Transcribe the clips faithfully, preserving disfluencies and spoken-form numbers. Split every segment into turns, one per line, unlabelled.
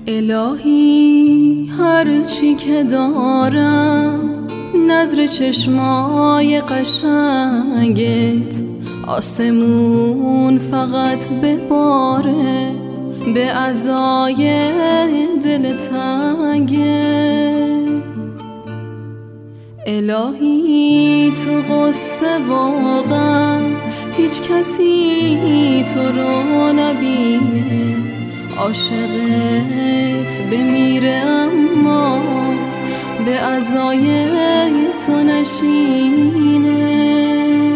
الهی هر چی که دارم نظر چشمای قشنگت، آسمون فقط بباره به عزای دل تنگت. الهی تو قصه واقعا هیچ کسی تو رو نبینه، عاشقت بمیره اما به عزای تو نشینه.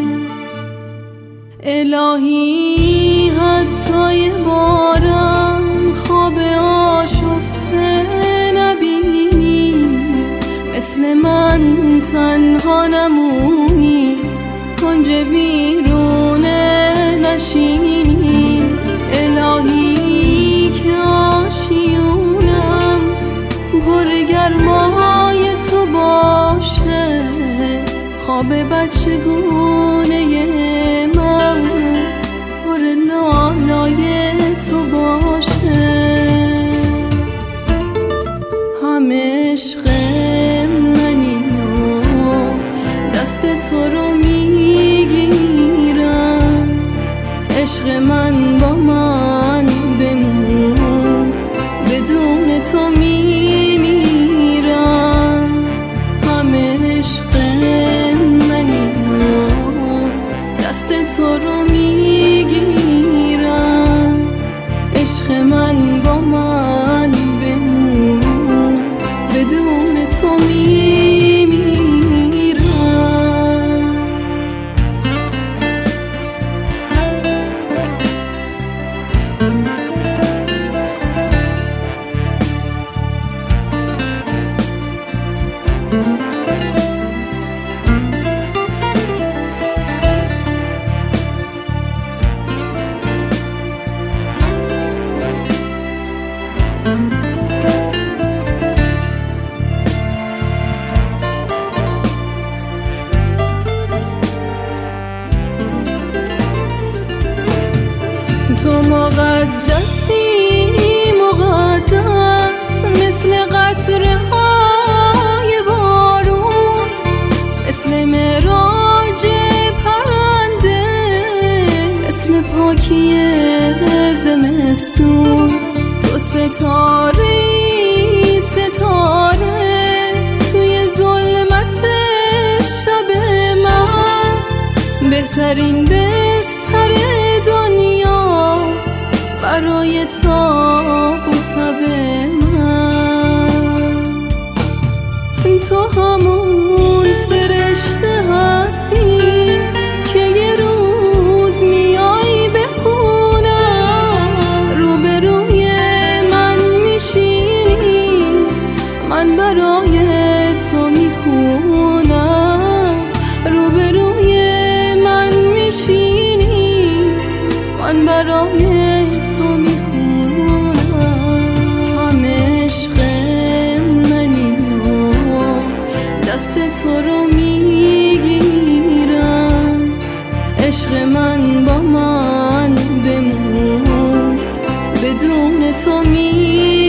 الهی حتی یه بارم خواب آشفته نبینی، مثل من تنها نمونی، کنج بیرونه نشینی. الهی که آشیونم پر گرمای تو باشه، خواب بچگونه من پر لالای تو باشه. همه عشق منی و دست تو رو میگیرم، عشق من با من بمون، بدون تو میمیرم. همه عشق منی و دست تو رو میگیرم، عشق من با من بمون، بدون تو میمیرم. تو مقدسی مقدس، مثل قطره های بارون، مثل معراج پرنده، مثل پاکی زمستون. تو ستاره ستاره توی ظلمت شب من، بهترین بستر دنیا برای تاب و تب من. تو همون فرشته هستی که یه روز میای به خونم، روبروی من میشینی، من برای تو میخونم. روبروی من میشینی، من برای تو میخونم. همه عشق منی و دست تو رو میگیرم، عشق من با من بمون، بدون تو میمیرم.